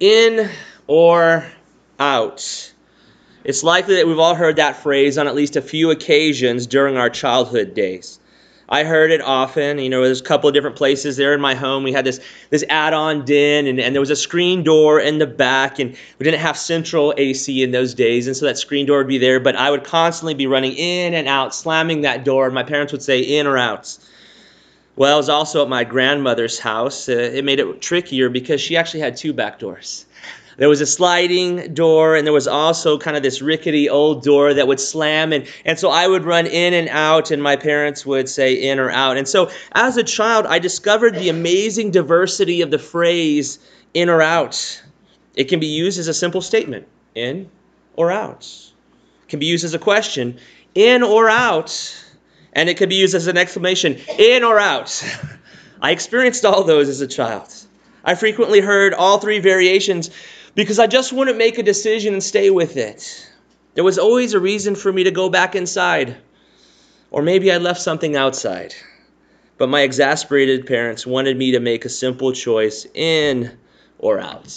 In or out? It's likely that we've all heard that phrase on at least a few occasions during our childhood days. I heard it often. There's a couple of different places there in my home. We had this add-on den, and there was a screen door in the back, and we didn't have central AC in those days, and so that screen door would be there, but I would constantly be running in and out, slamming that door, and my parents would say, in or out. Well, I was also at my grandmother's house. It made it trickier because she actually had two back doors. There was a sliding door, and there was also kind of this rickety old door that would slam, and so I would run in and out, and my parents would say in or out. And so as a child, I discovered the amazing diversity of the phrase in or out. It can be used as a simple statement, in or out. It can be used as a question, in or out. And it could be used as an exclamation, in or out. I experienced all those as a child. I frequently heard all three variations because I just wouldn't make a decision and stay with it. There was always a reason for me to go back inside. Or maybe I left something outside. But my exasperated parents wanted me to make a simple choice, in or out.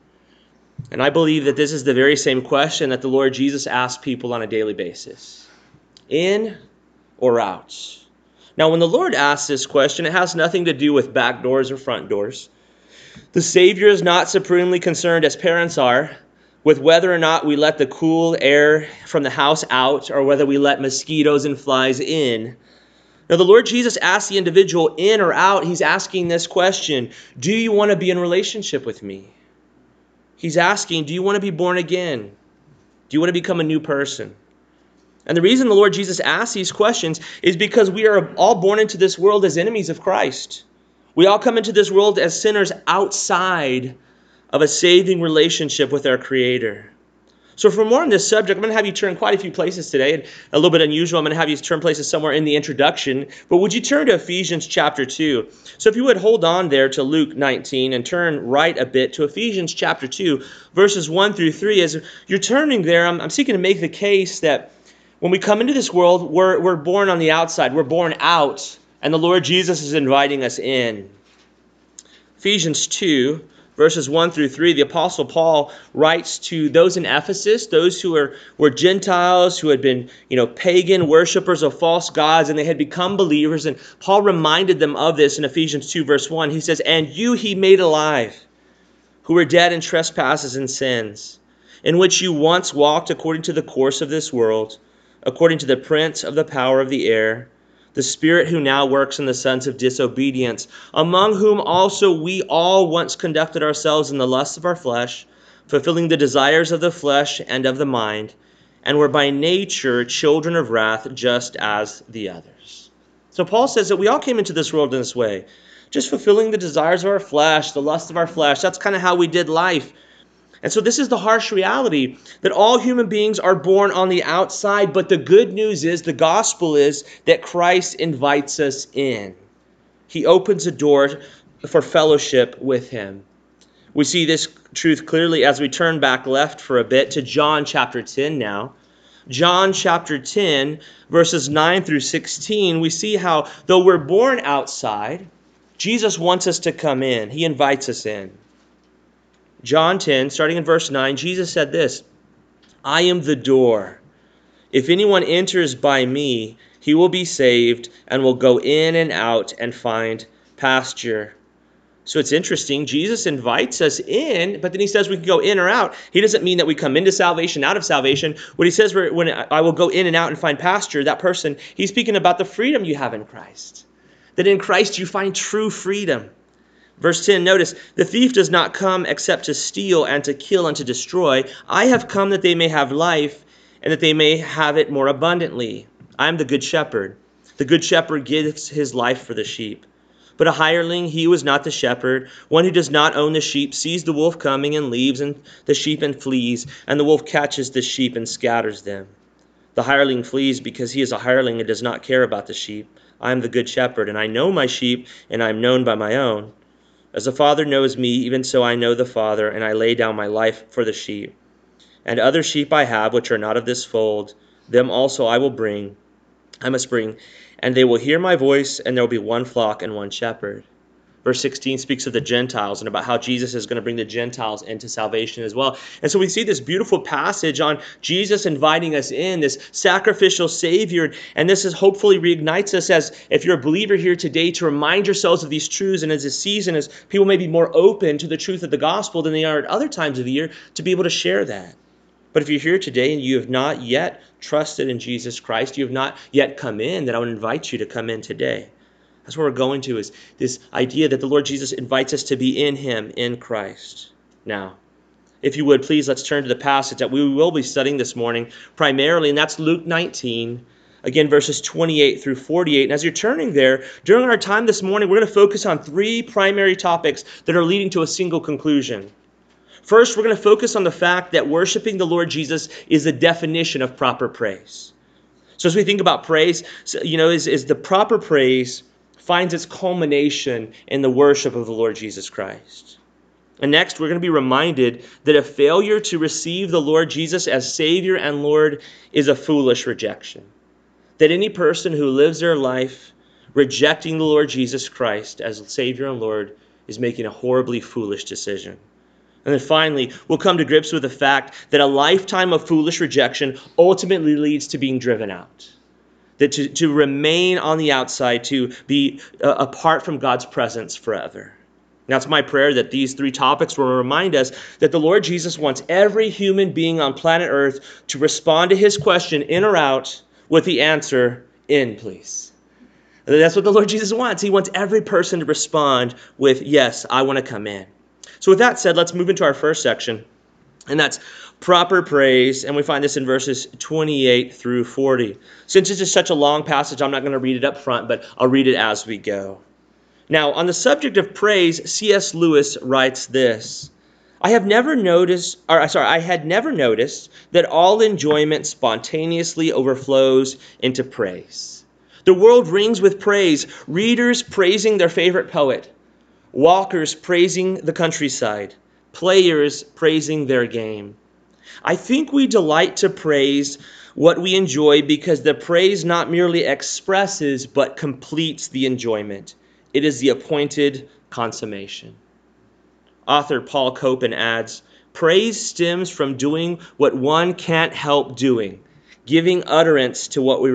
And I believe that this is the very same question that the Lord Jesus asked people on a daily basis. In or out? Now, when the Lord asks this question, it has nothing to do with back doors or front doors. The Savior is not supremely concerned, as parents are, with whether or not we let the cool air from the house out or whether we let mosquitoes and flies in. Now, the Lord Jesus asks the individual in or out. He's asking this question, do you want to be in relationship with me? He's asking, do you want to be born again? Do you want to become a new person? And the reason the Lord Jesus asks these questions is because we are all born into this world as enemies of Christ. We all come into this world as sinners outside of a saving relationship with our Creator. So for more on this subject, I'm going to have you turn quite a few places today. And a little bit unusual, I'm going to have you turn places somewhere in the introduction. But would you turn to Ephesians chapter 2? So if you would hold on there to Luke 19 and turn right a bit to Ephesians chapter 2, verses 1 through 3. As you're turning there, I'm seeking to make the case that when we come into this world, we're born on the outside. We're born out, and the Lord Jesus is inviting us in. Ephesians 2, verses 1 through 3, the Apostle Paul writes to those in Ephesus, those who were Gentiles, who had been pagan worshipers of false gods, and they had become believers. And Paul reminded them of this in Ephesians 2, verse 1. He says, "And you he made alive, who were dead in trespasses and sins, in which you once walked according to the course of this world, according to the prince of the power of the air, the spirit who now works in the sons of disobedience, among whom also we all once conducted ourselves in the lusts of our flesh, fulfilling the desires of the flesh and of the mind, and were by nature children of wrath, just as the others." So Paul says that we all came into this world in this way, just fulfilling the desires of our flesh, the lust of our flesh. That's kind of how we did life. And so this is the harsh reality that all human beings are born on the outside, but the good news is, the gospel is, that Christ invites us in. He opens a door for fellowship with him. We see this truth clearly as we turn back left for a bit to John chapter 10 now. John chapter 10, verses 9 through 16, we see how though we're born outside, Jesus wants us to come in. He invites us in. John 10, starting in verse 9, Jesus said this, "I am the door. If anyone enters by me, he will be saved and will go in and out and find pasture." So it's interesting. Jesus invites us in, but then he says we can go in or out. He doesn't mean that we come into salvation, out of salvation. When he says when I will go in and out and find pasture, that person, he's speaking about the freedom you have in Christ. That in Christ you find true freedom. Verse 10, notice, "The thief does not come except to steal and to kill and to destroy. I have come that they may have life and that they may have it more abundantly. I am the good shepherd. The good shepherd gives his life for the sheep. But a hireling, he was not the shepherd. One who does not own the sheep sees the wolf coming and leaves and the sheep and flees, and the wolf catches the sheep and scatters them. The hireling flees because he is a hireling and does not care about the sheep. I am the good shepherd, and I know my sheep, and I am known by my own. As the Father knows me, even so I know the Father, and I lay down my life for the sheep. And other sheep I have, which are not of this fold, them also I must bring, and they will hear my voice, and there will be one flock and one shepherd. Verse 16 speaks of the Gentiles and about how Jesus is going to bring the Gentiles into salvation as well. And so we see this beautiful passage on Jesus inviting us in, this sacrificial Savior. And this is hopefully reignites us as, if you're a believer here today, to remind yourselves of these truths. And as a season, as people may be more open to the truth of the gospel than they are at other times of the year, to be able to share that. But if you're here today and you have not yet trusted in Jesus Christ, you have not yet come in, then I would invite you to come in today. That's where we're going to, is this idea that the Lord Jesus invites us to be in him, in Christ. Now, if you would, please, let's turn to the passage that we will be studying this morning primarily, and that's Luke 19, again, verses 28 through 48. And as you're turning there, during our time this morning, we're going to focus on three primary topics that are leading to a single conclusion. First, we're going to focus on the fact that worshiping the Lord Jesus is the definition of proper praise. So as we think about praise, is the proper praise finds its culmination in the worship of the Lord Jesus Christ. And next, we're going to be reminded that a failure to receive the Lord Jesus as Savior and Lord is a foolish rejection. That any person who lives their life rejecting the Lord Jesus Christ as Savior and Lord is making a horribly foolish decision. And then finally, we'll come to grips with the fact that a lifetime of foolish rejection ultimately leads to being driven out. That to remain on the outside, to be apart from God's presence forever. Now, it's my prayer that these three topics will remind us that the Lord Jesus wants every human being on planet Earth to respond to his question, in or out, with the answer, in, please. That's what the Lord Jesus wants. He wants every person to respond with, yes, I want to come in. So with that said, let's move into our first section, and that's proper praise, and we find this in verses 28 through 40. Since this is such a long passage, I'm not going to read it up front, but I'll read it as we go. Now, on the subject of praise, C.S. Lewis writes this: I had never noticed that all enjoyment spontaneously overflows into praise. The world rings with praise, readers praising their favorite poet, walkers praising the countryside, players praising their game. I think we delight to praise what we enjoy because the praise not merely expresses but completes the enjoyment. It is the appointed consummation. Author Paul Copan adds, praise stems from doing what one can't help doing, giving utterance to what we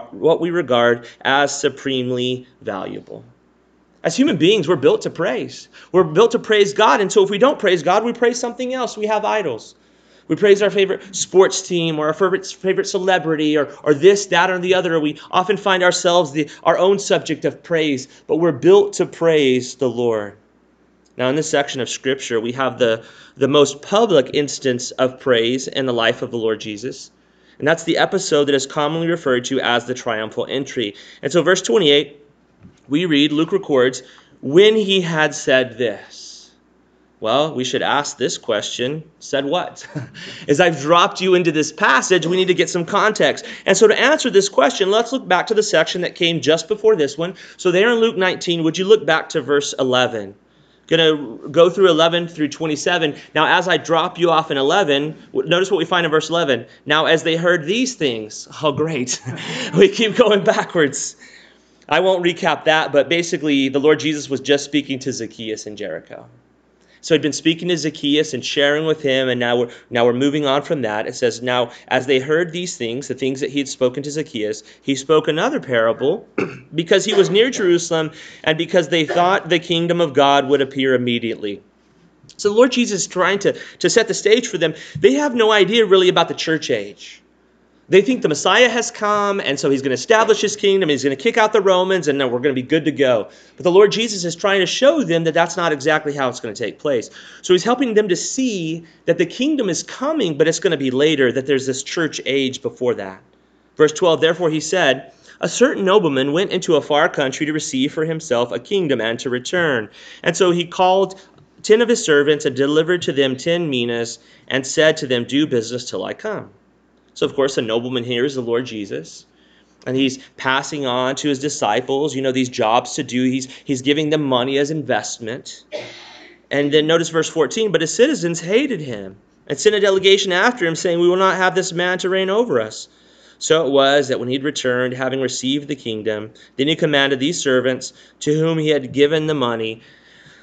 regard as supremely valuable. As human beings, we're built to praise. We're built to praise God. And so if we don't praise God, we praise something else. We have idols. We praise our favorite sports team or our favorite celebrity or this, that, or the other. We often find ourselves our own subject of praise, but we're built to praise the Lord. Now, in this section of Scripture, we have the most public instance of praise in the life of the Lord Jesus. And that's the episode that is commonly referred to as the triumphal entry. And so verse 28, we read, Luke records, when he had said this. Well, we should ask this question, said what? As I've dropped you into this passage, we need to get some context. And so to answer this question, let's look back to the section that came just before this one. So there in Luke 19, would you look back to verse 11? Going to go through 11 through 27. Now, as I drop you off in 11, notice what we find in verse 11. Now, as they heard these things, oh, great. We keep going backwards. I won't recap that, but basically the Lord Jesus was just speaking to Zacchaeus in Jericho. So he'd been speaking to Zacchaeus and sharing with him, and now we're moving on from that. It says, now as they heard these things, the things that he had spoken to Zacchaeus, he spoke another parable because he was near Jerusalem and because they thought the kingdom of God would appear immediately. So the Lord Jesus is trying to set the stage for them. They have no idea really about the church age. They think the Messiah has come, and so he's going to establish his kingdom, he's going to kick out the Romans, and then we're going to be good to go. But the Lord Jesus is trying to show them that that's not exactly how it's going to take place. So he's helping them to see that the kingdom is coming, but it's going to be later, that there's this church age before that. Verse 12, therefore he said, a certain nobleman went into a far country to receive for himself a kingdom and to return. And so he called 10 of his servants and delivered to them 10 minas and said to them, do business till I come. So, of course, the nobleman here is the Lord Jesus, and he's passing on to his disciples, these jobs to do. He's giving them money as investment. And then notice verse 14, but his citizens hated him and sent a delegation after him, saying, we will not have this man to reign over us. So it was that when he'd returned, having received the kingdom, then he commanded these servants to whom he had given the money,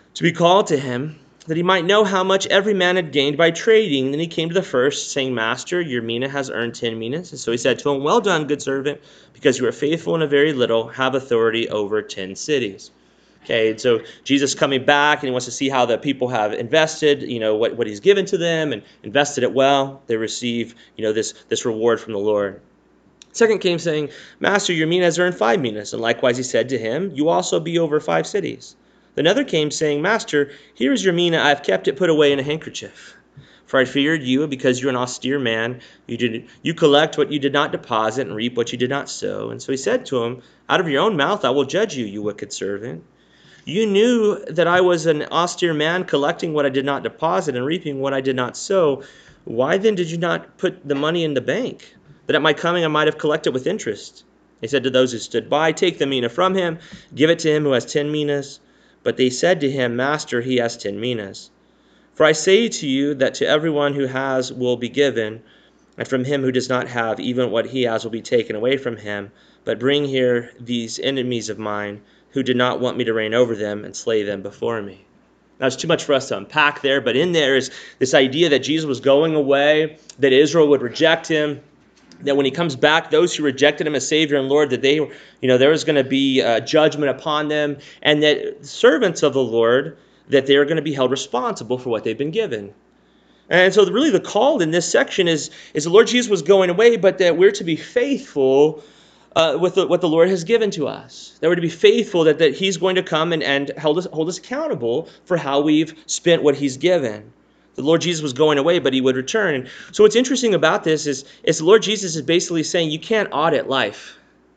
to be called to him, that he might know how much every man had gained by trading. And then he came to the first, saying, Master, your mina has earned 10 minas. And so he said to him, Well done, good servant, because you are faithful in a very little, have authority over 10 cities. Okay, and so Jesus coming back, and he wants to see how the people have invested, what he's given to them, and invested it well. They receive, this reward from the Lord. Second came saying, Master, your mina has earned 5 minas. And likewise he said to him, You also be over 5 cities. Another came saying, Master, here is your mina, I have kept it put away in a handkerchief. For I feared you, because you're an austere man. You collect what you did not deposit, and reap what you did not sow. And so he said to him, Out of your own mouth I will judge you, you wicked servant. You knew that I was an austere man, collecting what I did not deposit, and reaping what I did not sow. Why then did you not put the money in the bank, that at my coming I might have collected with interest? He said to those who stood by, Take the mina from him, give it to him who has 10 minas. But they said to him, Master, he has 10 minas. For I say to you that to everyone who has will be given, and from him who does not have, even what he has will be taken away from him. But bring here these enemies of mine, who did not want me to reign over them, and slay them before me. Now, it's too much for us to unpack there, but in there is this idea that Jesus was going away, that Israel would reject him, that when he comes back, those who rejected him as Savior and Lord, that there was going to be judgment upon them, and that servants of the Lord, that they are going to be held responsible for what they've been given. And so really the call in this section is the Lord Jesus was going away, but that we're to be faithful with what the Lord has given to us. That we're to be faithful, that he's going to come and hold us accountable for how we've spent what he's given. The Lord Jesus was going away, but he would return. And so what's interesting about this is the Lord Jesus is basically saying you can't audit life.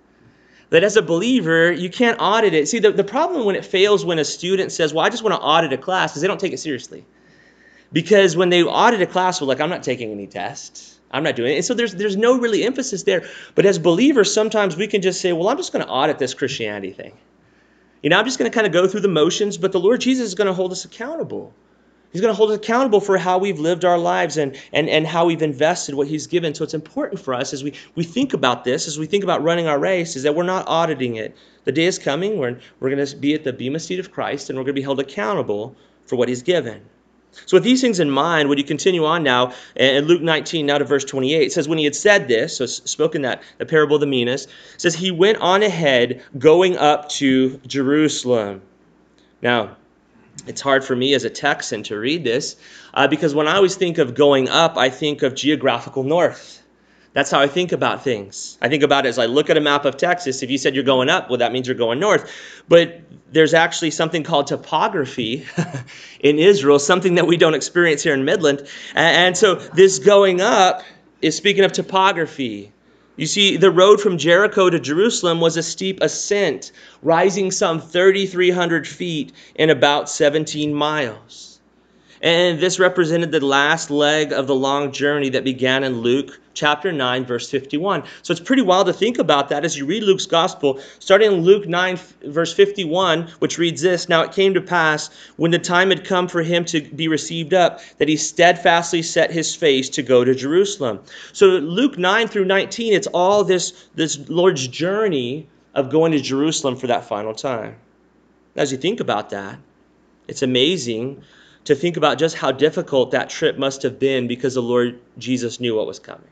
That as a believer, you can't audit it. See, the problem when it fails when a student says, well, I just want to audit a class, is they don't take it seriously. Because when they audit a class, we're like, I'm not taking any tests. I'm not doing it. And so there's no really emphasis there. But as believers, sometimes we can just say, well, I'm just going to audit this Christianity thing. I'm just going to kind of go through the motions, but the Lord Jesus is going to hold us accountable. He's going to hold us accountable for how we've lived our lives and how we've invested what he's given. So it's important for us as we think about this, as we think about running our race, is that we're not auditing it. The day is coming when we're going to be at the bema seat of Christ, and we're going to be held accountable for what he's given. So with these things in mind, would you continue on now in Luke 19, now to verse 28? It says, when he had said this, so spoken that, the parable of the minas, it says, he went on ahead going up to Jerusalem. Now, it's hard for me as a Texan to read this because when I always think of going up, I think of geographical north. That's how I think about things. I think about it as I look at a map of Texas. If you said you're going up, well, that means you're going north. But there's actually something called topography in Israel, something that we don't experience here in Midland. And so this going up is speaking of topography. You see, the road from Jericho to Jerusalem was a steep ascent, rising some 3,300 feet in about 17 miles. And this represented the last leg of the long journey that began in Luke chapter 9, verse 51. So it's pretty wild to think about that as you read Luke's gospel, starting in Luke 9, verse 51, which reads this, Now it came to pass, when the time had come for him to be received up, that he steadfastly set his face to go to Jerusalem. So Luke 9 through 19, it's all this Lord's journey of going to Jerusalem for that final time. As you think about that, it's amazing to think about just how difficult that trip must have been because the Lord Jesus knew what was coming.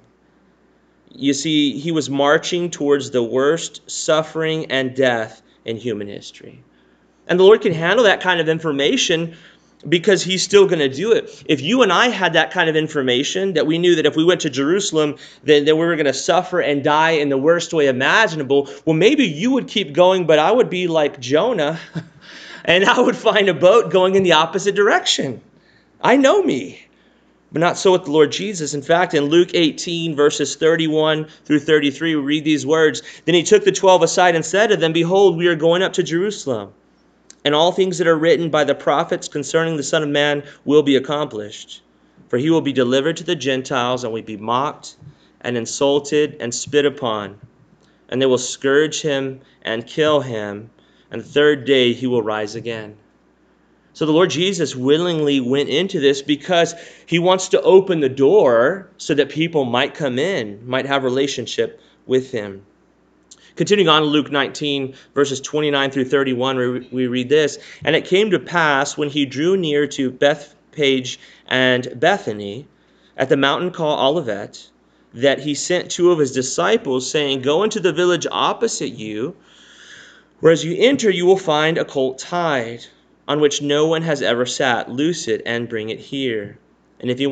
You see, he was marching towards the worst suffering and death in human history. And the Lord can handle that kind of information because he's still going to do it. If you and I had that kind of information, that we knew that if we went to Jerusalem, then we were going to suffer and die in the worst way imaginable, well, maybe you would keep going, but I would be like Jonah, and I would find a boat going in the opposite direction. I know me. But not so with the Lord Jesus. In fact, in Luke 18, verses 31 through 33, we read these words. Then he took the 12 aside and said to them, Behold, we are going up to Jerusalem, and all things that are written by the prophets concerning the Son of Man will be accomplished. For he will be delivered to the Gentiles, and will be mocked and insulted and spit upon. And they will scourge him and kill him, and the third day he will rise again. So the Lord Jesus willingly went into this because he wants to open the door so that people might come in, might have relationship with him. Continuing on in Luke 19, verses 29 through 31, we read this. And it came to pass when he drew near to Bethphage and Bethany at the mountain called Olivet, that he sent two of his disciples, saying, Go into the village opposite you, where as you enter you will find a colt tied, on which no one has ever sat. Loose it and bring it here. And if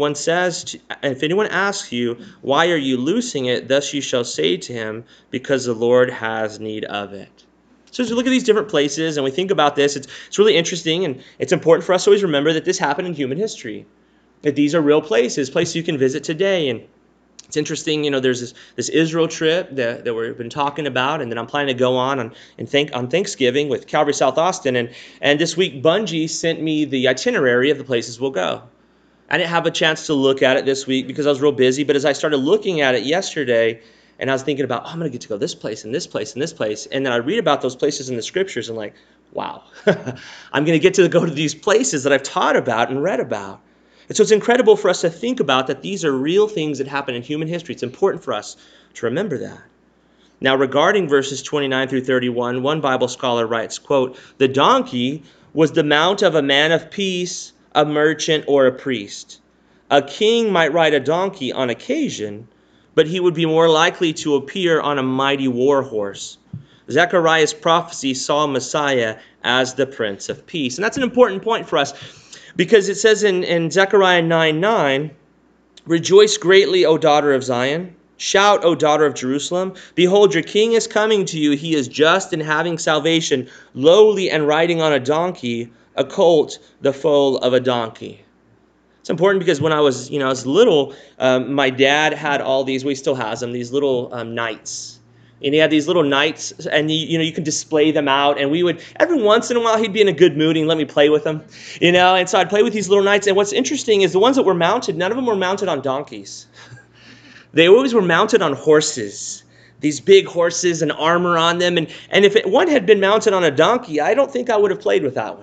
anyone asks you, Why are you loosing it? Thus you shall say to him, Because the Lord has need of it. So as we look at these different places and we think about this, it's really interesting, and it's important for us to always remember that this happened in human history. That these are real places you can visit today. And it's interesting, there's this Israel trip that we've been talking about, and then I'm planning to go on Thanksgiving with Calvary South Austin. And this week, Bungie sent me the itinerary of the places we'll go. I didn't have a chance to look at it this week because I was real busy, but as I started looking at it yesterday, and I was thinking about, I'm going to get to go this place and this place and this place, and then I read about those places in the scriptures and like, wow, I'm going to get to go to these places that I've taught about and read about. And so it's incredible for us to think about that these are real things that happen in human history. It's important for us to remember that. Now, regarding verses 29 through 31, one Bible scholar writes, quote, The donkey was the mount of a man of peace, a merchant, or a priest. A king might ride a donkey on occasion, but he would be more likely to appear on a mighty war horse. Zechariah's prophecy saw Messiah as the Prince of Peace. And that's an important point for us because it says in Zechariah 9:9, Rejoice greatly, O daughter of Zion. Shout, O daughter of Jerusalem. Behold, your king is coming to you. He is just and having salvation, lowly and riding on a donkey, a colt, the foal of a donkey. It's important because when I was little, my dad had all these, well, he still has them, these little knights. And he had these little knights, and you can display them out. And we would, every once in a while, he'd be in a good mood and let me play with them. And so I'd play with these little knights. And what's interesting is the ones that were mounted, none of them were mounted on donkeys. They always were mounted on horses. These big horses and armor on them. And if one had been mounted on a donkey, I don't think I would have played with that one.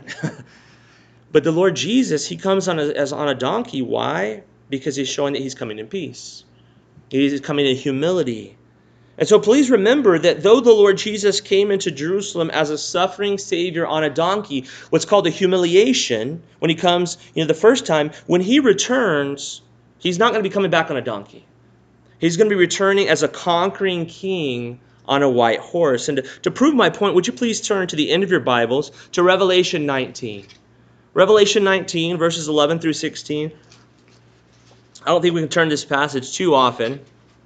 But the Lord Jesus, he comes on a donkey. Why? Because he's showing that he's coming in peace. He's coming in humility. And so please remember that though the Lord Jesus came into Jerusalem as a suffering Savior on a donkey, what's called a humiliation, when he comes, the first time, when he returns, he's not going to be coming back on a donkey. He's going to be returning as a conquering king on a white horse. And to prove my point, would you please turn to the end of your Bibles to Revelation 19. Revelation 19, verses 11 through 16. I don't think we can turn this passage too often,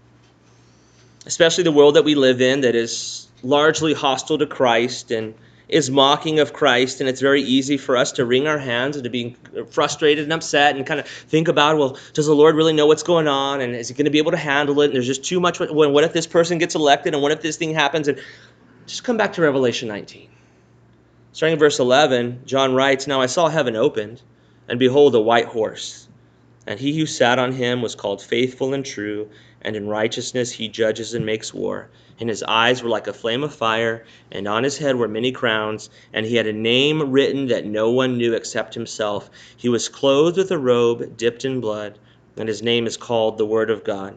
especially the world that we live in that is largely hostile to Christ and is mocking of Christ. And it's very easy for us to wring our hands and to be frustrated and upset and kind of think about, well, does the Lord really know what's going on? And is he going to be able to handle it? And there's just too much. What if this person gets elected? And what if this thing happens? And just come back to Revelation 19. Starting in verse 11, John writes, Now I saw heaven opened, and behold, a white horse. And he who sat on him was called Faithful and True, and in righteousness he judges and makes war. And his eyes were like a flame of fire, and on his head were many crowns, and he had a name written that no one knew except himself. He was clothed with a robe dipped in blood, and his name is called the Word of God.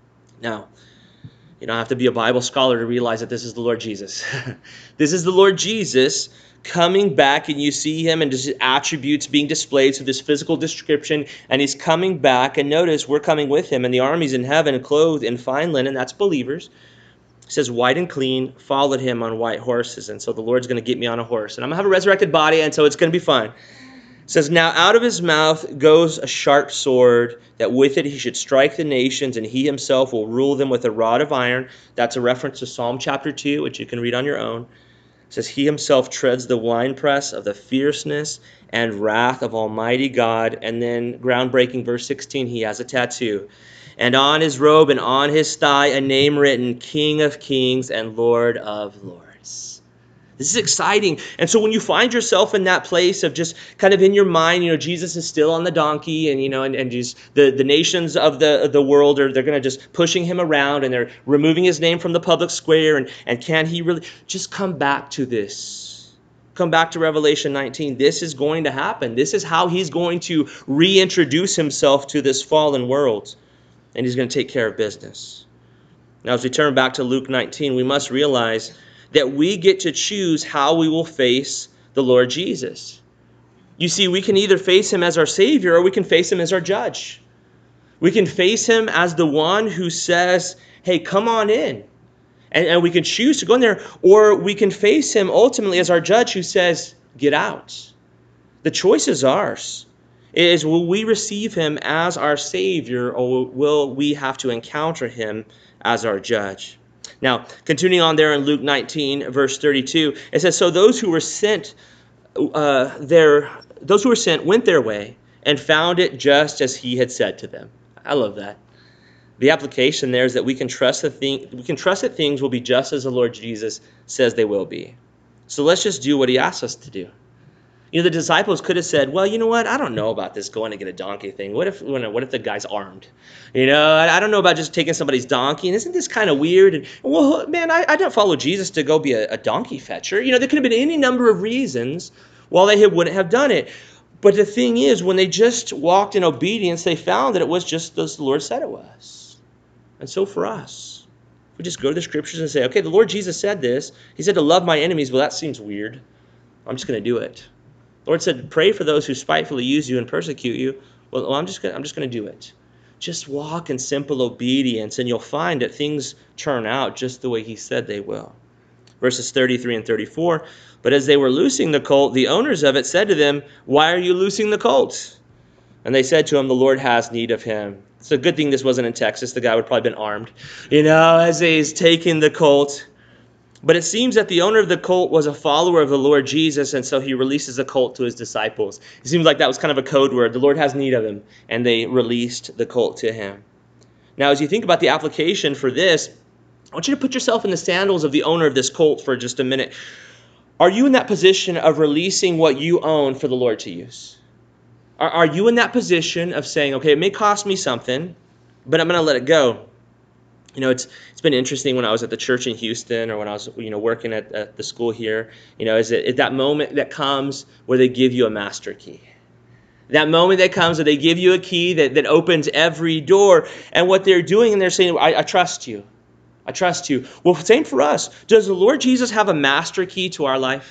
Now, you don't have to be a Bible scholar to realize that this is the Lord Jesus. This is the Lord Jesus coming back, and you see him and his attributes being displayed through this physical description, and he's coming back, and notice we're coming with him, and the armies in heaven clothed in fine linen, that's believers. It says white and clean, followed him on white horses. And so the Lord's going to get me on a horse, and I'm going to have a resurrected body, and so it's going to be fun. It says, Now out of his mouth goes a sharp sword, that with it he should strike the nations, and he himself will rule them with a rod of iron. That's a reference to Psalm chapter 2, which you can read on your own. It says, He himself treads the winepress of the fierceness and wrath of Almighty God. And then, groundbreaking, verse 16, he has a tattoo. And on his robe and on his thigh a name written, King of Kings and Lord of Lords. This is exciting. And so when you find yourself in that place of just kind of in your mind, Jesus is still on the donkey, and just the nations of the world they're going to just pushing him around, and they're removing his name from the public square, and can he really just come back to this? Come back to Revelation 19. This is going to happen. This is how he's going to reintroduce himself to this fallen world, and he's going to take care of business. Now, as we turn back to Luke 19, we must realize that we get to choose how we will face the Lord Jesus. You see, we can either face him as our Savior or we can face him as our judge. We can face him as the one who says, hey, come on in. And we can choose to go in there, or we can face him ultimately as our judge who says, get out. The choice is ours. It is, will we receive him as our Savior, or will we have to encounter him as our judge? Now, continuing on there in Luke 19, verse 32, it says, so those who were sent went their way and found it just as he had said to them. I love that. The application there is that we can trust that things will be just as the Lord Jesus says they will be. So let's just do what he asks us to do. You know, the disciples could have said, well, you know what? I don't know about this going to get a donkey thing. What if the guy's armed? You know, I don't know about just taking somebody's donkey. And isn't this kind of weird? And, well, man, I don't follow Jesus to go be a donkey fetcher. You know, there could have been any number of reasons why they wouldn't have done it. But the thing is, when they just walked in obedience, they found that it was just as the Lord said it was. And so for us, we just go to the scriptures and say, okay, the Lord Jesus said this. He said to love my enemies. Well, that seems weird. I'm just going to do it. The Lord said, pray for those who spitefully use you and persecute you. Well, I'm just going to do it. Just walk in simple obedience, and you'll find that things turn out just the way he said they will. Verses 33 and 34, but as they were loosing the colt, the owners of it said to them, why are you loosing the colt? And they said to him, the Lord has need of him. It's a good thing this wasn't in Texas. The guy would probably been armed, you know, as he's taking the colt. But it seems that the owner of the colt was a follower of the Lord Jesus, and so he releases the colt to his disciples. It seems like that was kind of a code word. The Lord has need of him, and they released the colt to him. Now, as you think about the application for this, I want you to put yourself in the sandals of the owner of this colt for just a minute. Are you in that position of releasing what you own for the Lord to use? Are you in that position of saying, okay, it may cost me something, but I'm going to let it go? You know, it's been interesting when I was at the church in Houston, or when I was, working at the school here, is it that moment that comes where they give you a master key. That moment that comes where they give you a key that opens every door. And what they're doing, and they're saying, I trust you. I trust you. Well, same for us. Does the Lord Jesus have a master key to our life?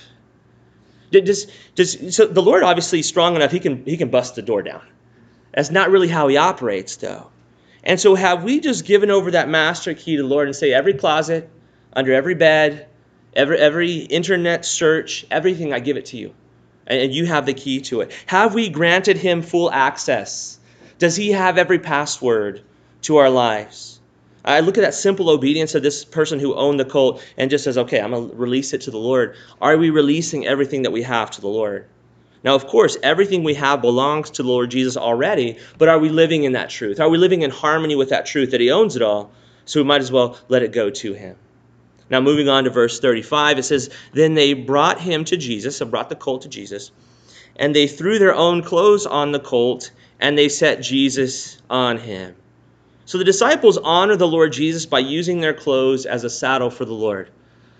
So the Lord obviously is strong enough, he can bust the door down. That's not really how he operates, though. And so have we just given over that master key to the Lord and say, every closet, under every bed, every internet search, everything, I give it to you. And you have the key to it. Have we granted him full access? Does he have every password to our lives? I look at that simple obedience of this person who owned the colt and just says, okay, I'm going to release it to the Lord. Are we releasing everything that we have to the Lord? Now, of course, everything we have belongs to the Lord Jesus already, but are we living in that truth? Are we living in harmony with that truth that he owns it all? So we might as well let it go to him. Now, moving on to verse 35, it says, then they brought him to Jesus, brought the colt to Jesus, and they threw their own clothes on the colt, and they set Jesus on him. So the disciples honor the Lord Jesus by using their clothes as a saddle for the Lord.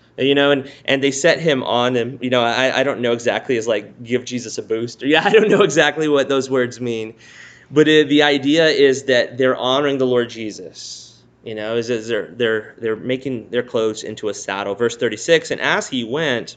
And they set him on him. I don't know exactly, as like give Jesus a boost. I don't know exactly what those words mean. But the idea is that they're honoring the Lord Jesus. Is they're making their clothes into a saddle. Verse 36, and as he went,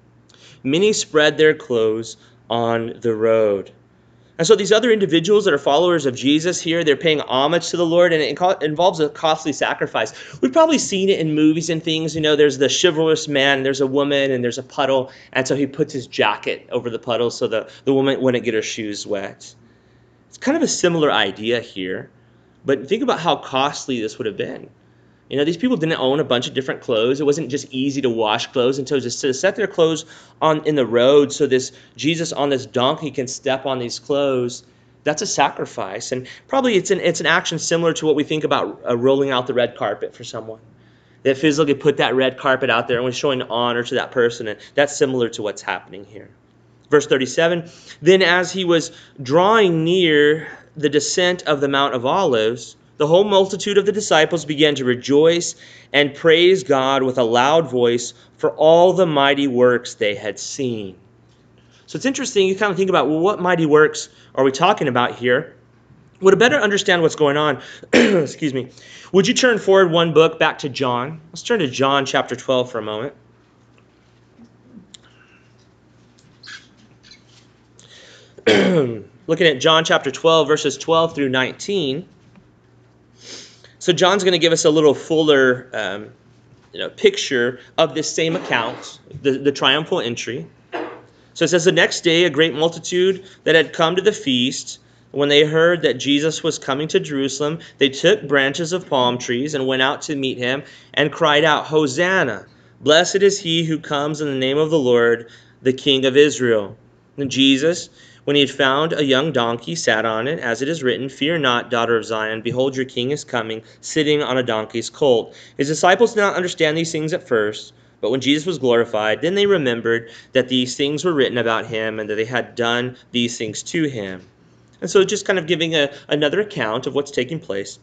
many spread their clothes on the road. And so these other individuals that are followers of Jesus here, they're paying homage to the Lord, and it involves a costly sacrifice. We've probably seen it in movies and things. There's the chivalrous man, there's a woman, and there's a puddle, and so he puts his jacket over the puddle so the woman wouldn't get her shoes wet. It's kind of a similar idea here, but think about how costly this would have been. These people didn't own a bunch of different clothes. It wasn't just easy to wash clothes, and so just to set their clothes in the road so this Jesus on this donkey can step on these clothes, that's a sacrifice. And probably it's an action similar to what we think about rolling out the red carpet for someone. That physically put that red carpet out there and we're showing honor to that person, and that's similar to what's happening here. Verse 37, then as he was drawing near the descent of the Mount of Olives, the whole multitude of the disciples began to rejoice and praise God with a loud voice for all the mighty works they had seen. So it's interesting, you kind of think about, well, what mighty works are we talking about here? Well, to better understand what's going on, excuse me, would you turn forward one book back to John? Let's turn to John chapter 12 for a moment. Looking at John chapter 12, verses 12 through 19. So John's going to give us a little fuller picture of this same account, the triumphal entry. So it says, the next day, a great multitude that had come to the feast, when they heard that Jesus was coming to Jerusalem, they took branches of palm trees and went out to meet him and cried out, Hosanna! Blessed is he who comes in the name of the Lord, the King of Israel. And Jesus, when he had found a young donkey, sat on it, as it is written, Fear not, daughter of Zion, behold, your king is coming, sitting on a donkey's colt. His disciples did not understand these things at first, but when Jesus was glorified, then they remembered that these things were written about him and that they had done these things to him. And so just kind of giving another account of what's taking place.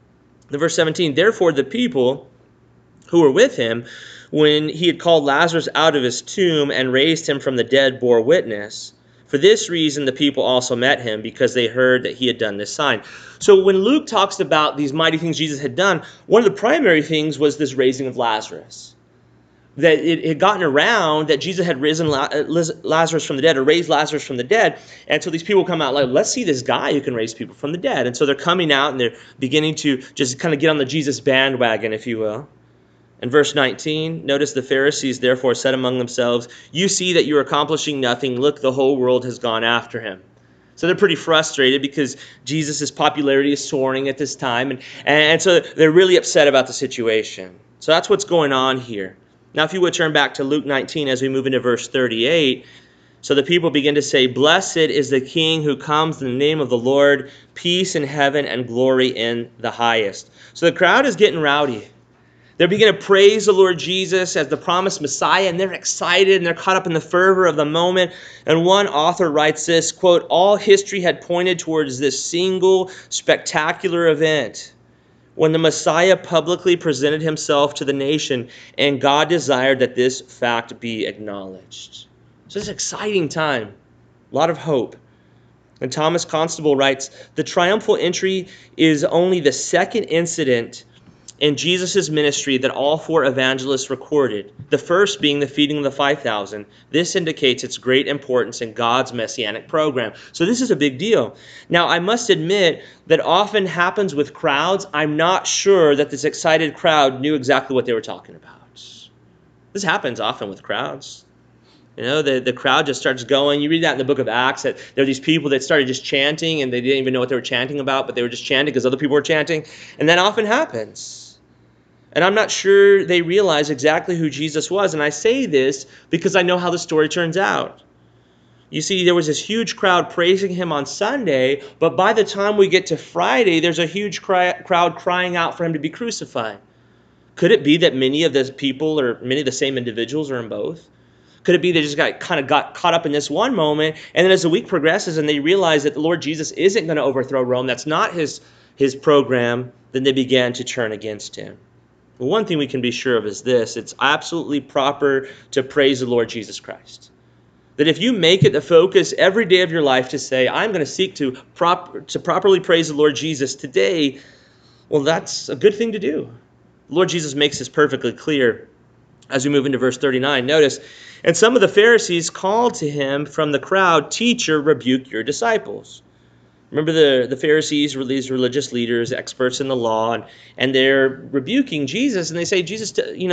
The verse 17, therefore the people who were with him, when he had called Lazarus out of his tomb and raised him from the dead, bore witness. For this reason the people also met him, because they heard that he had done this sign. So when Luke talks about these mighty things Jesus had done, one of the primary things was this raising of Lazarus. That it had gotten around that Jesus had risen Lazarus from the dead, or raised Lazarus from the dead. And so these people come out like, let's see this guy who can raise people from the dead. And so they're coming out and they're beginning to just kind of get on the Jesus bandwagon, if you will. In verse 19, notice the Pharisees therefore said among themselves, you see that you're accomplishing nothing. Look, the whole world has gone after him. So they're pretty frustrated because Jesus' popularity is soaring at this time. And so they're really upset about the situation. So that's what's going on here. Now, if you would turn back to Luke 19 as we move into verse 38. So the people begin to say, Blessed is the King who comes in the name of the Lord, peace in heaven and glory in the highest. So the crowd is getting rowdy. They're beginning to praise the Lord Jesus as the promised Messiah, and they're excited and they're caught up in the fervor of the moment. And one author writes this, quote, all history had pointed towards this single spectacular event, when the Messiah publicly presented himself to the nation, and God desired that this fact be acknowledged. So it's an exciting time, a lot of hope. And Thomas Constable writes, the triumphal entry is only the second incident in Jesus' ministry that all four evangelists recorded, the first being the feeding of the 5,000. This indicates its great importance in God's messianic program. So this is a big deal. Now, I must admit that often happens with crowds. I'm not sure that this excited crowd knew exactly what they were talking about. This happens often with crowds. You know, the crowd just starts going. You read that in the book of Acts, that there are these people that started just chanting, and they didn't even know what they were chanting about, but they were just chanting because other people were chanting. And that often happens. And I'm not sure they realize exactly who Jesus was. And I say this because I know how the story turns out. You see, there was this huge crowd praising him on Sunday, but by the time we get to Friday, there's a huge crowd crying out for him to be crucified. Could it be that many of the people, or many of the same individuals, are in both? Could it be they just got caught up in this one moment, and then as the week progresses and they realize that the Lord Jesus isn't going to overthrow Rome, that's not his program, then they began to turn against him. Well, one thing we can be sure of is this: it's absolutely proper to praise the Lord Jesus Christ. That if you make it the focus every day of your life to say, I'm going to seek to properly praise the Lord Jesus today, well, that's a good thing to do. The Lord Jesus makes this perfectly clear as we move into verse 39. Notice, and some of the Pharisees called to him from the crowd, Teacher, rebuke your disciples. Remember, the Pharisees were these religious leaders, experts in the law, and they're rebuking Jesus, and they say, Jesus,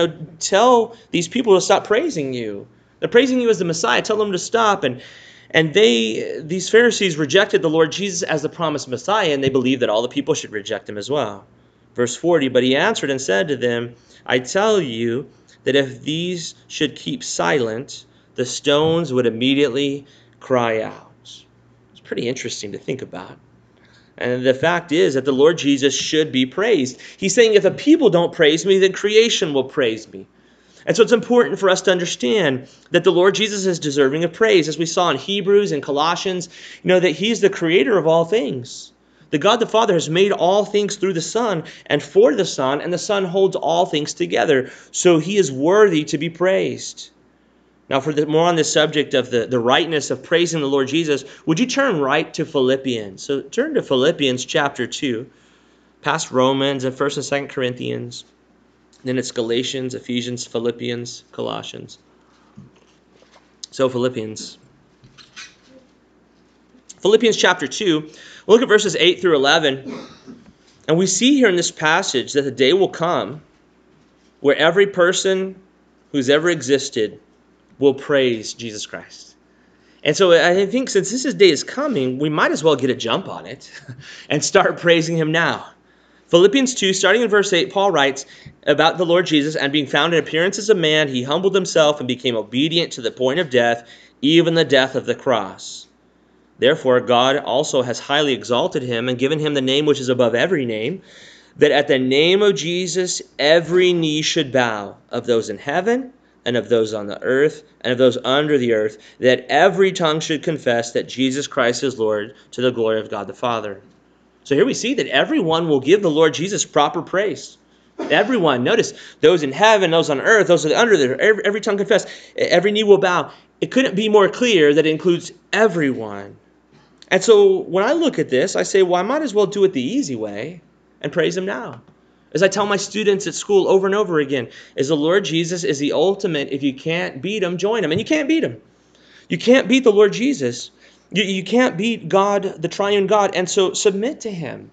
tell these people to stop praising you. They're praising you as the Messiah. Tell them to stop. And these Pharisees rejected the Lord Jesus as the promised Messiah, and they believed that all the people should reject him as well. Verse 40, but he answered and said to them, I tell you that if these should keep silent, the stones would immediately cry out. Pretty interesting to think about. And the fact is that the Lord Jesus should be praised. He's saying if the people don't praise me, then creation will praise me. And so it's important for us to understand that the Lord Jesus is deserving of praise, as we saw in Hebrews and Colossians, that he's the creator of all things. The God the Father has made all things through the Son and for the Son, and the Son holds all things together. So he is worthy to be praised. Now, for more on this subject of the rightness of praising the Lord Jesus, would you turn right to Philippians? So turn to Philippians chapter 2, past Romans and 1st and 2nd Corinthians. Then it's Galatians, Ephesians, Philippians, Colossians. So Philippians chapter 2, we'll look at verses 8 through 11. And we see here in this passage that the day will come where every person who's ever existed will praise Jesus Christ. And so I think since this day is coming, we might as well get a jump on it and start praising him now. Philippians 2, starting in verse 8, Paul writes about the Lord Jesus, and being found in appearance as a man, he humbled himself and became obedient to the point of death, even the death of the cross. Therefore, God also has highly exalted him and given him the name which is above every name, that at the name of Jesus every knee should bow, of those in heaven and of those on the earth and of those under the earth, that every tongue should confess that Jesus Christ is Lord, to the glory of God the Father. So here we see that everyone will give the Lord Jesus proper praise. Everyone. Notice, those in heaven, those on earth, those under the earth, every tongue confess, every knee will bow. It couldn't be more clear that it includes everyone. And so when I look at this, I say, well, I might as well do it the easy way and praise him now. As I tell my students at school over and over again, is the Lord Jesus is the ultimate. If you can't beat him, join him. And you can't beat him. You can't beat the Lord Jesus. You can't beat God, the triune God. And so submit to him.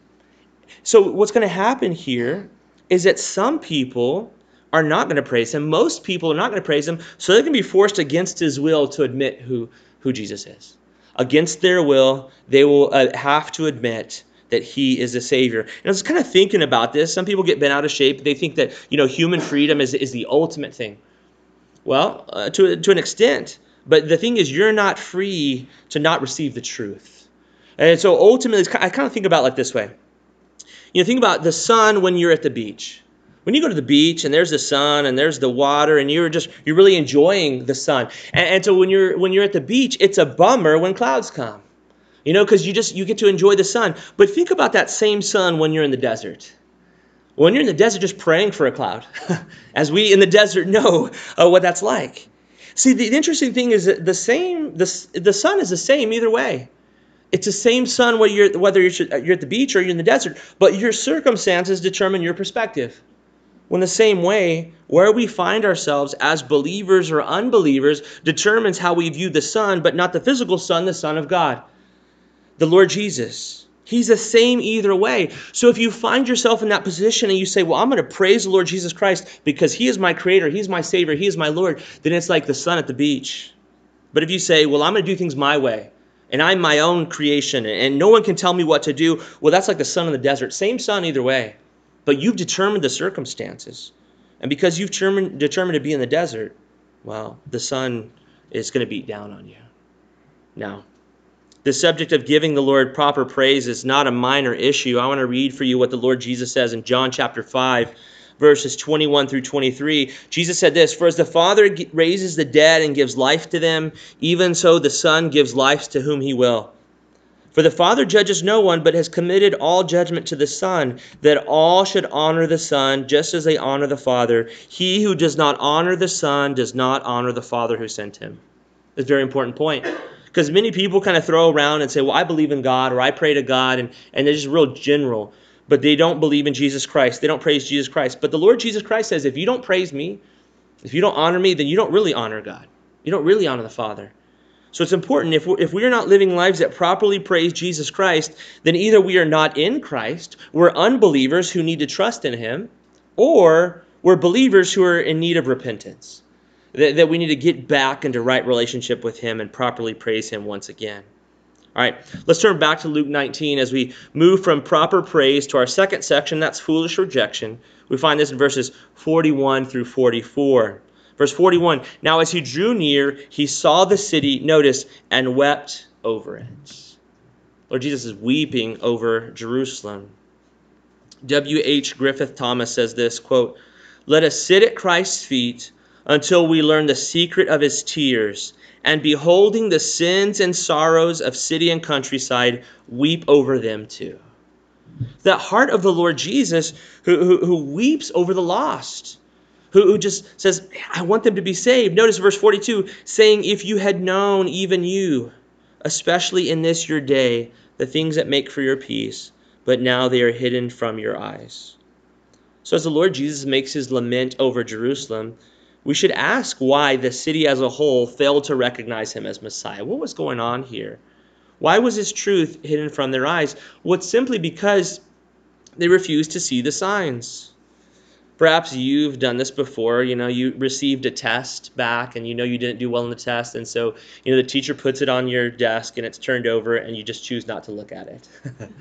So what's going to happen here is that some people are not going to praise him. Most people are not going to praise him. So they're going to be forced against his will to admit who Jesus is. Against their will, they will have to admit that he is a Savior. And I was kind of thinking about this. Some people get bent out of shape. They think that, human freedom is the ultimate thing. Well, to an extent. But the thing is, you're not free to not receive the truth. And so ultimately, I kind of think about it like this way. Think about the sun when you're at the beach. When you go to the beach and there's the sun and there's the water and you're really enjoying the sun. And so when you're at the beach, it's a bummer when clouds come. Because you get to enjoy the sun. But think about that same sun when you're in the desert. When you're in the desert, just praying for a cloud. As we in the desert know what that's like. See, the interesting thing is that the sun is the same either way. It's the same sun whether you're at the beach or you're in the desert, but your circumstances determine your perspective. Well, in the same way, where we find ourselves as believers or unbelievers determines how we view the sun, but not the physical sun, the Son of God, the Lord Jesus. He's the same either way. So if you find yourself in that position and you say, well, I'm going to praise the Lord Jesus Christ because he is my creator, he's my savior, he is my Lord, then it's like the sun at the beach. But if you say, well, I'm going to do things my way, and I'm my own creation, and no one can tell me what to do, well, that's like the sun in the desert. Same sun either way. But you've determined the circumstances. And because you've determined to be in the desert, well, the sun is going to beat down on you. Now, the subject of giving the Lord proper praise is not a minor issue. I want to read for you what the Lord Jesus says in John chapter 5, verses 21 through 23. Jesus said this, "For as the Father raises the dead and gives life to them, even so the Son gives life to whom he will. For the Father judges no one, but has committed all judgment to the Son, that all should honor the Son, just as they honor the Father. He who does not honor the Son does not honor the Father who sent him." It's a very important point. Because many people kind of throw around and say, well, I believe in God, or I pray to God, and they're just real general. But they don't believe in Jesus Christ. They don't praise Jesus Christ. But the Lord Jesus Christ says, if you don't praise me, if you don't honor me, then you don't really honor God. You don't really honor the Father. So it's important, if we are not living lives that properly praise Jesus Christ, then either we are not in Christ, we're unbelievers who need to trust in him, or we're believers who are in need of repentance. That we need to get back into right relationship with him and properly praise him once again. All right, let's turn back to Luke 19 as we move from proper praise to our second section, that's foolish rejection. We find this in verses 41 through 44. Verse 41, "Now as he drew near, he saw the city," notice, "and wept over it." Lord Jesus is weeping over Jerusalem. W.H. Griffith Thomas says this, quote, "Let us sit at Christ's feet until we learn the secret of his tears, and beholding the sins and sorrows of city and countryside, weep over them too." The heart of the Lord Jesus who weeps over the lost. who just says, I want them to be saved. Notice verse 42, saying, if you had known, even you, especially in this your day, the things that make for your peace, but now they are hidden from your eyes. So as the Lord Jesus makes his lament over Jerusalem, we should ask why the city as a whole failed to recognize him as Messiah. What was going on here? Why was his truth hidden from their eyes? Well, it's simply because they refused to see the signs. Perhaps you've done this before. You received a test back and you didn't do well in the test. And so, the teacher puts it on your desk and it's turned over and you just choose not to look at it.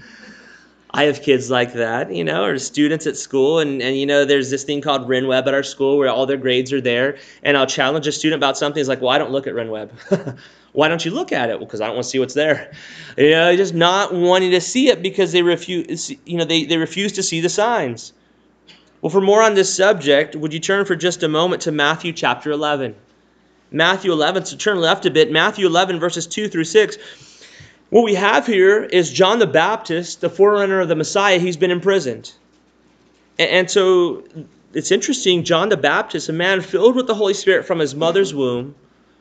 I have kids like that, or students at school. And there's this thing called RenWeb at our school where all their grades are there. And I'll challenge a student about something. It's like, well, I don't look at RenWeb. Why don't you look at it? Well, because I don't want to see what's there. Just not wanting to see it because they refuse, they refuse to see the signs. Well, for more on this subject, would you turn for just a moment to Matthew chapter 11? Matthew 11, so turn left a bit. Matthew 11, verses 2 through 6. What we have here is John the Baptist, the forerunner of the Messiah. He's been imprisoned. And so it's interesting, John the Baptist, a man filled with the Holy Spirit from his mother's womb.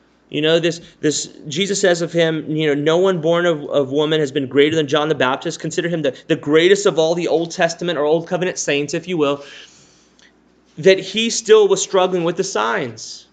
This Jesus says of him, no one born of woman has been greater than John the Baptist. Consider him the greatest of all the Old Testament or Old Covenant saints, if you will. That he still was struggling with the signs.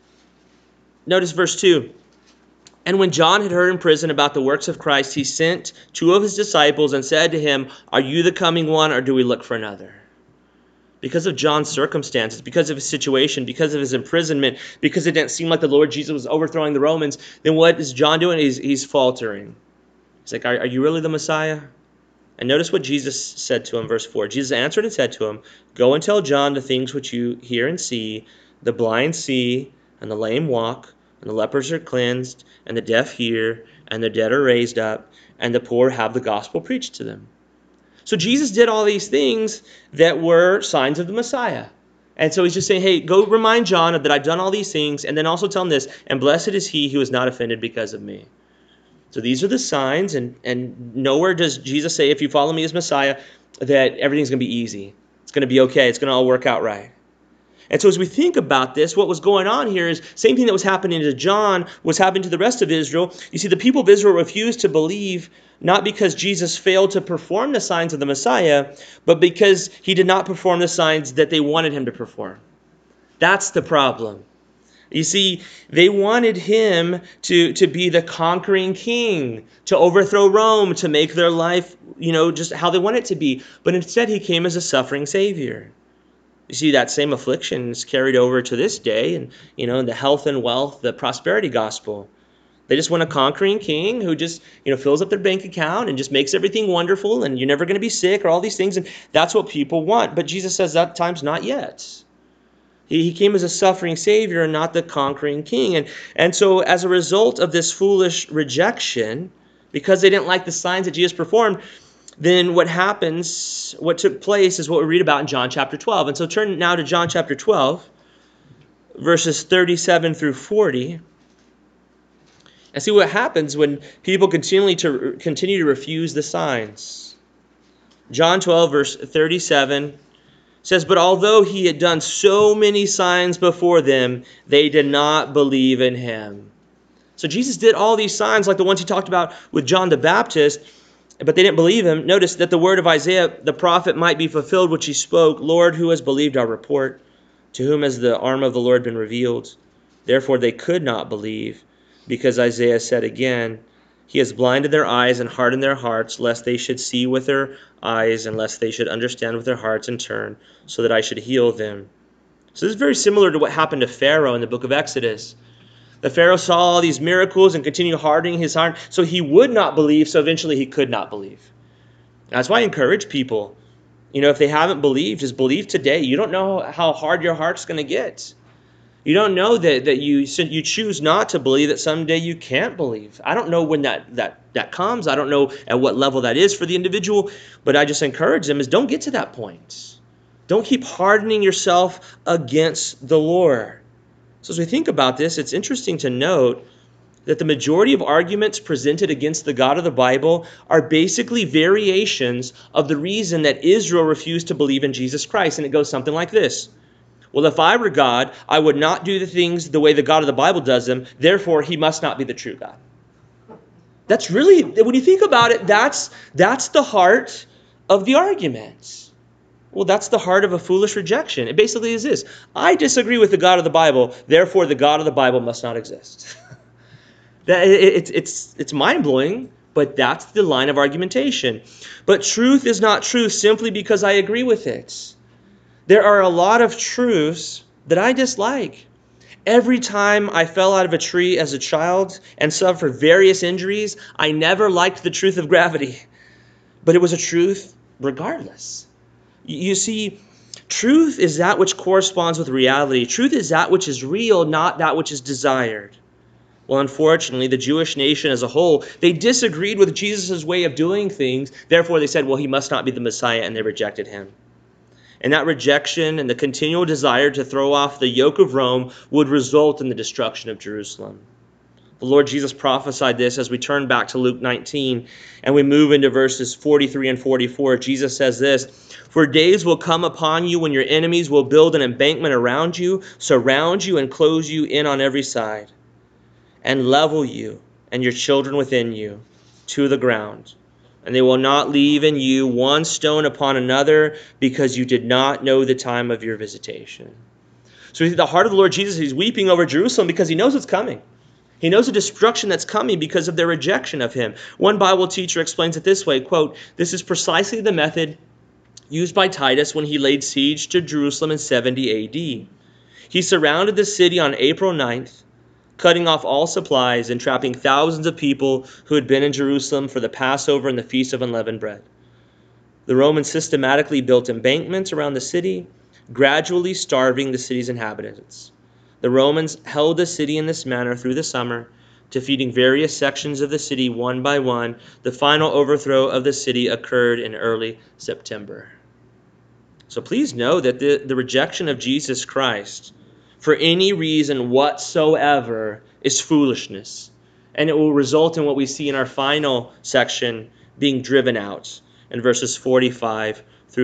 Notice verse 2. And when John had heard in prison about the works of Christ, he sent 2 of his disciples and said to him, are you the coming one, or do we look for another? Because of John's circumstances, because of his situation, because of his imprisonment, because it didn't seem like the Lord Jesus was overthrowing the Romans, then what is John doing? He's faltering. He's like, are you really the Messiah? And notice what Jesus said to him, verse 4. Jesus answered and said to him, go and tell John the things which you hear and see. The blind see, and the lame walk, and the lepers are cleansed, and the deaf hear, and the dead are raised up, and the poor have the gospel preached to them. So Jesus did all these things that were signs of the Messiah. And so he's just saying, hey, go remind John that I've done all these things, and then also tell him this, and blessed is he who is not offended because of me. So these are the signs, and nowhere does Jesus say, if you follow me as Messiah, that everything's going to be easy. It's going to be okay. It's going to all work out right. And so as we think about this, what was going on here is same thing that was happening to John was happening to the rest of Israel. You see, the people of Israel refused to believe, not because Jesus failed to perform the signs of the Messiah, but because he did not perform the signs that they wanted him to perform. That's the problem. You see, they wanted him to be the conquering king, to overthrow Rome, to make their life, just how they want it to be. But instead, he came as a suffering Savior. You see, that same affliction is carried over to this day, and in the health and wealth, the prosperity gospel. They just want a conquering king who just, fills up their bank account and just makes everything wonderful, and you're never going to be sick or all these things. And that's what people want. But Jesus says that time's not yet. He came as a suffering Savior and not the conquering king. And so as a result of this foolish rejection, because they didn't like the signs that Jesus performed, then what took place is what we read about in John chapter 12. And so turn now to John chapter 12, verses 37 through 40. And see what happens when people continue to refuse the signs. John 12, verse 37 says, but although he had done so many signs before them, they did not believe in him. So Jesus did all these signs like the ones he talked about with John the Baptist, but they didn't believe him. Notice that the word of Isaiah, the prophet, might be fulfilled, which he spoke, Lord, who has believed our report? To whom has the arm of the Lord been revealed? Therefore they could not believe, because Isaiah said again, he has blinded their eyes and hardened their hearts, lest they should see with their eyes, and lest they should understand with their hearts and turn, so that I should heal them. So this is very similar to what happened to Pharaoh in the book of Exodus. The Pharaoh saw all these miracles and continued hardening his heart, so he would not believe, so eventually he could not believe. That's why I encourage people, if they haven't believed, just believe today. You don't know how hard your heart's going to get. You don't know that you choose not to believe, that someday you can't believe. I don't know when that comes. I don't know at what level that is for the individual, but I just encourage them is don't get to that point. Don't keep hardening yourself against the Lord. So as we think about this, it's interesting to note that the majority of arguments presented against the God of the Bible are basically variations of the reason that Israel refused to believe in Jesus Christ. And it goes something like this. Well, if I were God, I would not do the things the way the God of the Bible does them. Therefore, he must not be the true God. That's really, when you think about it, that's the heart of the argument. Well, that's the heart of a foolish rejection. It basically is this. I disagree with the God of the Bible, therefore the God of the Bible must not exist. It's mind-blowing, but that's the line of argumentation. But truth is not truth simply because I agree with it. There are a lot of truths that I dislike. Every time I fell out of a tree as a child and suffered various injuries, I never liked the truth of gravity. But it was a truth regardless. You see, truth is that which corresponds with reality. Truth is that which is real, not that which is desired. Well, unfortunately, the Jewish nation as a whole, they disagreed with Jesus' way of doing things. Therefore, they said, well, he must not be the Messiah, and they rejected him. And that rejection and the continual desire to throw off the yoke of Rome would result in the destruction of Jerusalem. The Lord Jesus prophesied this as we turn back to Luke 19 and we move into verses 43 and 44. Jesus says this, "For days will come upon you when your enemies will build an embankment around you, surround you, and close you in on every side, and level you and your children within you to the ground. And they will not leave in you one stone upon another because you did not know the time of your visitation." So the heart of the Lord Jesus, he's weeping over Jerusalem because he knows it's coming. He knows the destruction that's coming because of their rejection of him. One Bible teacher explains it this way, quote, "This is precisely the method used by Titus when he laid siege to Jerusalem in 70 AD. He surrounded the city on April 9th, cutting off all supplies and trapping thousands of people who had been in Jerusalem for the Passover and the Feast of Unleavened Bread. The Romans systematically built embankments around the city, gradually starving the city's inhabitants. The Romans held the city in this manner through the summer, defeating various sections of the city one by one. The final overthrow of the city occurred in early September." So please know that the rejection of Jesus Christ for any reason whatsoever is foolishness. And it will result in what we see in our final section being driven out in verses 45 through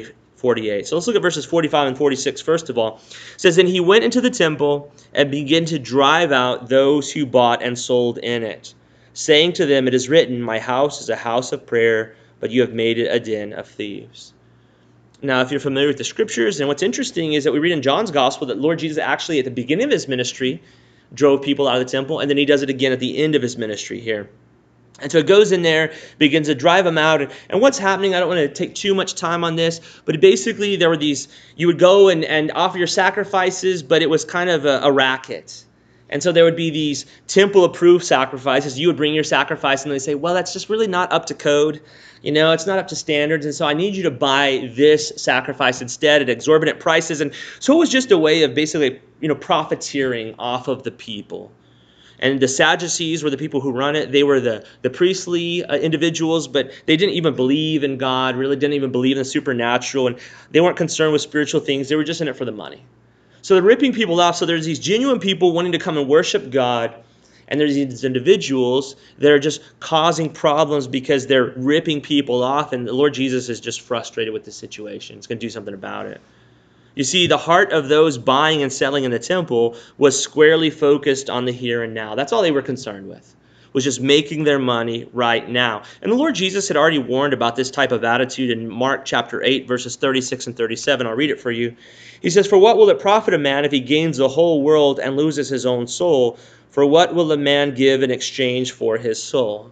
48. So let's look at verses 45 and 46 first of all. It says, "Then he went into the temple and began to drive out those who bought and sold in it, saying to them, 'It is written, my house is a house of prayer, but you have made it a den of thieves.'" Now, if you're familiar with the scriptures, and what's interesting is that we read in John's gospel that Lord Jesus actually at the beginning of his ministry drove people out of the temple, and then he does it again at the end of his ministry here. And so it goes in there, begins to drive them out. And what's happening, I don't want to take too much time on this, but basically there were these, you would go and offer your sacrifices, but it was kind of a racket. And so there would be these temple-approved sacrifices. You would bring your sacrifice, and they say, well, that's just really not up to code. You know, it's not up to standards, and so I need you to buy this sacrifice instead at exorbitant prices. And so it was just a way of basically, profiteering off of the people. And the Sadducees were the people who run it. They were the priestly individuals, but they didn't even believe in God, really didn't even believe in the supernatural, and they weren't concerned with spiritual things. They were just in it for the money. So they're ripping people off. So there's these genuine people wanting to come and worship God, and there's these individuals that are just causing problems because they're ripping people off, and the Lord Jesus is just frustrated with the situation. He's going to do something about it. You see, the heart of those buying and selling in the temple was squarely focused on the here and now. That's all they were concerned with, was just making their money right now. And the Lord Jesus had already warned about this type of attitude in Mark chapter 8, verses 36 and 37. I'll read it for you. He says, "For what will it profit a man if he gains the whole world and loses his own soul? For what will a man give in exchange for his soul?"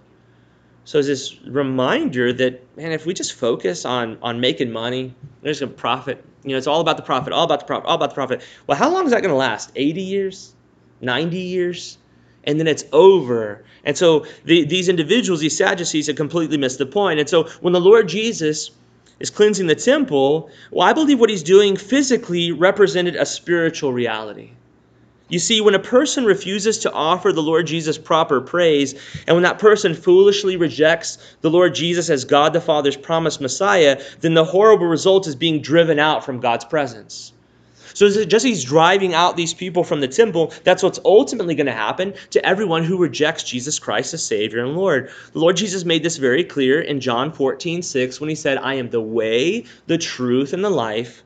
So it's this reminder that, man, if we just focus on making money, there's a profit. It's all about the profit, all about the profit, all about the profit. Well, how long is that going to last? 80 years? 90 years? And then it's over. And so these individuals, these Sadducees, had completely missed the point. And so when the Lord Jesus is cleansing the temple, well, I believe what he's doing physically represented a spiritual reality. You see, when a person refuses to offer the Lord Jesus proper praise, and when that person foolishly rejects the Lord Jesus as God the Father's promised Messiah, then the horrible result is being driven out from God's presence. So just as he's driving out these people from the temple, that's what's ultimately going to happen to everyone who rejects Jesus Christ as Savior and Lord. The Lord Jesus made this very clear in John 14:6 when he said, "I am the way, the truth, and the life.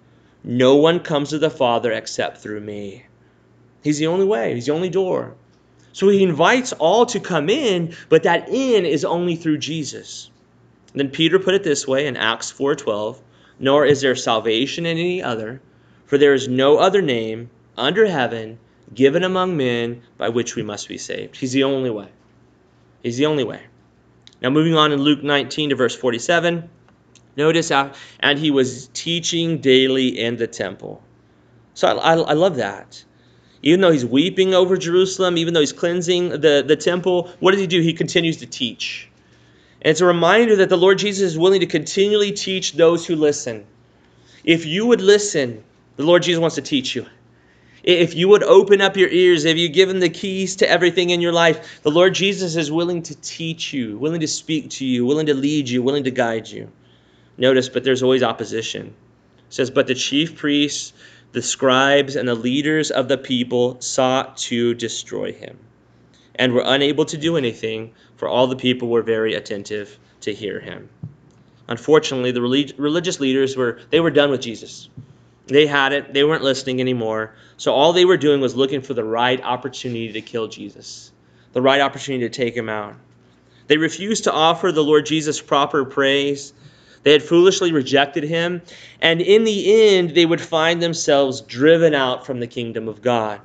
No one comes to the Father except through me. He's the only way. He's the only door. So he invites all to come in, but that in is only through Jesus. And then Peter put it this way in Acts 4:12, nor is there salvation in any other, for there is no other name under heaven given among men by which we must be saved. He's the only way. He's the only way. Now moving on in Luke 19 to verse 47, notice how, and he was teaching daily in the temple. So I love that. Even though he's weeping over Jerusalem, even though he's cleansing the temple, what does he do? He continues to teach. And it's a reminder that the Lord Jesus is willing to continually teach those who listen. If you would listen, the Lord Jesus wants to teach you. If you would open up your ears, if you give him the keys to everything in your life, the Lord Jesus is willing to teach you, willing to speak to you, willing to lead you, willing to guide you. Notice, but there's always opposition. It says, but the chief priests, the scribes, and the leaders of the people sought to destroy him and were unable to do anything, for all the people were very attentive to hear him. Unfortunately, the religious leaders were done with Jesus. They had it. They weren't listening anymore. So all they were doing was looking for the right opportunity to kill Jesus, the right opportunity to take him out. They refused to offer the Lord Jesus proper praise. They had foolishly rejected him. And in the end, they would find themselves driven out from the kingdom of God.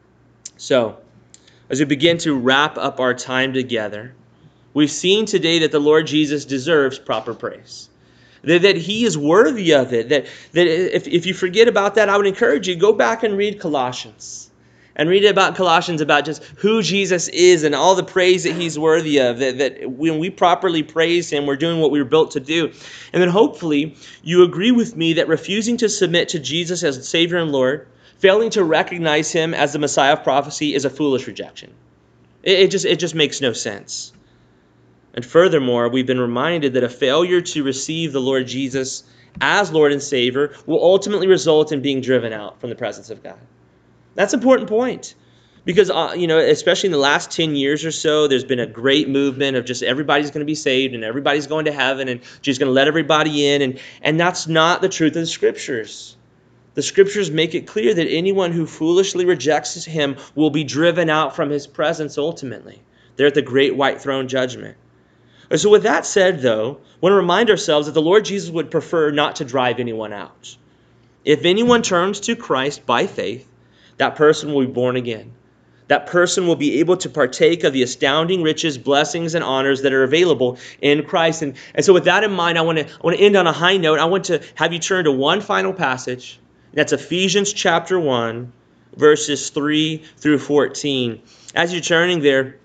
So, as we begin to wrap up our time together, we've seen today that the Lord Jesus deserves proper praise. That he is worthy of it. That if you forget about that, I would encourage you, go back and read Colossians. And read about Colossians about just who Jesus is and all the praise that he's worthy of. That when we properly praise him, we're doing what we were built to do. And then hopefully you agree with me that refusing to submit to Jesus as Savior and Lord, failing to recognize him as the Messiah of prophecy is a foolish rejection. It just makes no sense. And furthermore, we've been reminded that a failure to receive the Lord Jesus as Lord and Savior will ultimately result in being driven out from the presence of God. That's an important point. Because, especially in the last 10 years or so, there's been a great movement of just everybody's going to be saved and everybody's going to heaven and just going to let everybody in. And that's not the truth of the Scriptures. The Scriptures make it clear that anyone who foolishly rejects him will be driven out from his presence ultimately. They're at the great white throne judgment. So with that said, though, I want to remind ourselves that the Lord Jesus would prefer not to drive anyone out. If anyone turns to Christ by faith, that person will be born again. That person will be able to partake of the astounding riches, blessings, and honors that are available in Christ. And so with that in mind, I want to end on a high note. I want to have you turn to one final passage. That's Ephesians chapter 1, verses 3 through 14. As you're turning there,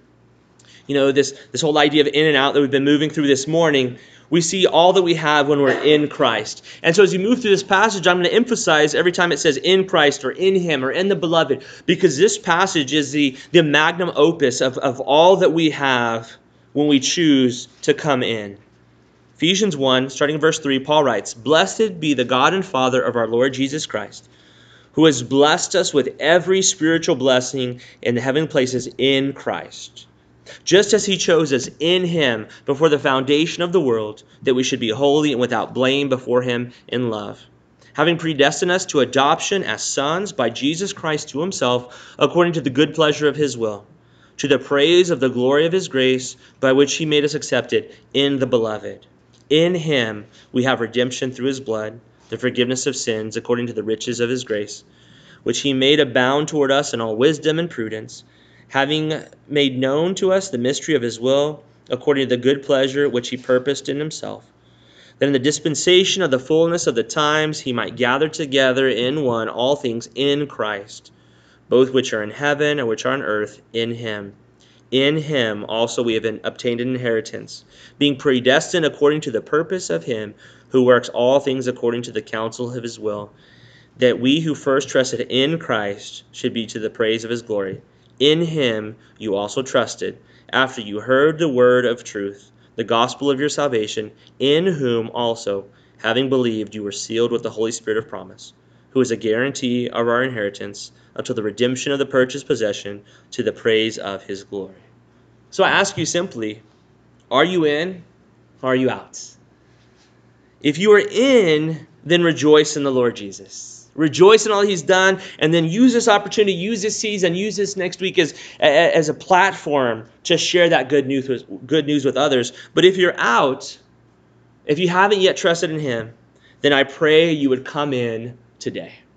this whole idea of in and out that we've been moving through this morning, we see all that we have when we're in Christ. And so as you move through this passage, I'm going to emphasize every time it says in Christ or in him or in the beloved, because this passage is the magnum opus of all that we have when we choose to come in. Ephesians 1, starting in verse 3, Paul writes, "Blessed be the God and Father of our Lord Jesus Christ, who has blessed us with every spiritual blessing in the heavenly places in Christ, just as he chose us in him before the foundation of the world, that we should be holy and without blame before him in love, having predestined us to adoption as sons by Jesus Christ to himself, according to the good pleasure of his will, to the praise of the glory of his grace, by which he made us accepted in the beloved. In him we have redemption through his blood, the forgiveness of sins, according to the riches of his grace, which he made abound toward us in all wisdom and prudence, having made known to us the mystery of his will, according to the good pleasure which he purposed in himself, that in the dispensation of the fullness of the times he might gather together in one all things in Christ, both which are in heaven and which are on earth, in him. In him also we have obtained an inheritance, being predestined according to the purpose of him who works all things according to the counsel of his will, that we who first trusted in Christ should be to the praise of his glory. In him you also trusted, after you heard the word of truth, the gospel of your salvation, in whom also, having believed, you were sealed with the Holy Spirit of promise, who is a guarantee of our inheritance until the redemption of the purchased possession, to the praise of his glory." So I ask you simply, are you in or are you out? If you are in, then rejoice in the Lord Jesus. Rejoice in all he's done, and then use this opportunity, use this season, use this next week as a platform to share that good news with others. But if you're out, if you haven't yet trusted in him, then I pray you would come in today.